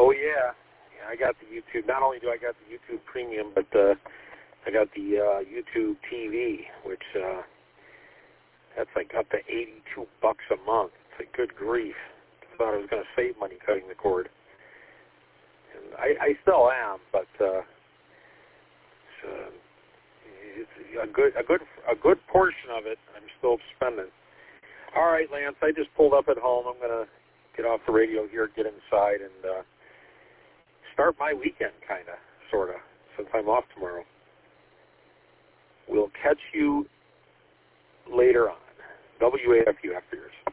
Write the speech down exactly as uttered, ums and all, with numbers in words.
Oh, yeah. yeah. I got the YouTube. Not only do I got the YouTube Premium, but uh, I got the uh, YouTube T V, which uh, that's like up to eighty-two bucks a month. It's like, good grief. I thought I was going to save money cutting the cord. And I, I still am, but uh, it's, uh, it's a good a good a good portion of it I'm still spending. All right, Lance, I just pulled up at home. I'm going to get off the radio here, get inside, and uh, start my weekend, kind of, sort of, since I'm off tomorrow. We'll catch you later on. W A F U after yours.